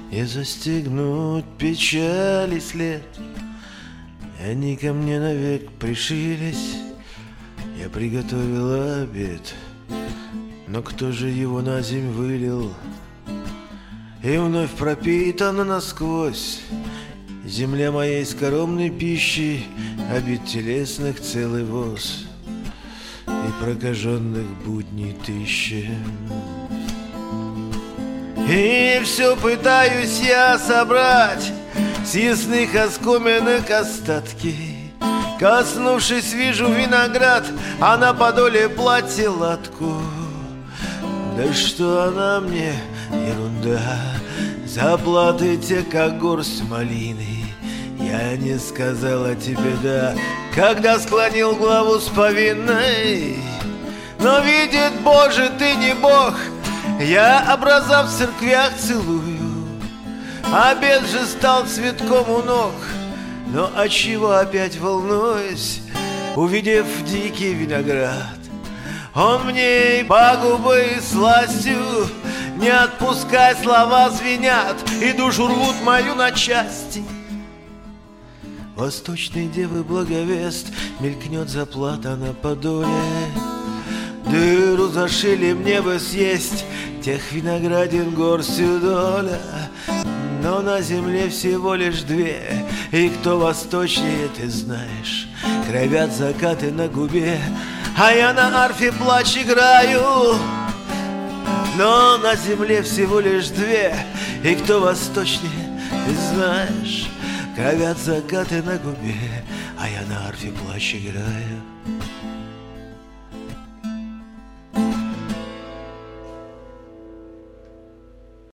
и застегнуть печали след. Они ко мне навек пришились, я приготовил обед, но кто же его на земь вылил? И вновь пропитана насквозь земля моей скоромной пищи, обид телесных целый воз и прокаженных будней тысячи. И все пытаюсь я собрать с ясных оскоменных остатки. Коснувшись, вижу виноград, а на подоле платье латку. Да что она мне, ерунда, заплаты те, как горсть малины. Я не сказала тебе да, когда склонил главу с повинной. Но видит Боже, ты не Бог, я образа в церквях целую. Обед же стал цветком у ног, но отчего опять волнуюсь, увидев дикий виноград? Он мне и пагубой, и сластью, не отпускай, слова звенят, и душу рвут мою на части. Восточной девы благовест мелькнет заплата на подоле. Дыру зашили мне бы съесть, тех виноградин горстью доля. Но на земле всего лишь две, и кто восточнее, ты знаешь. Кровят закаты на губе, а я на арфе плач играю. Но на земле всего лишь две, и кто восточнее, ты знаешь. Кровят закаты на губе, а я на арфе плач играю.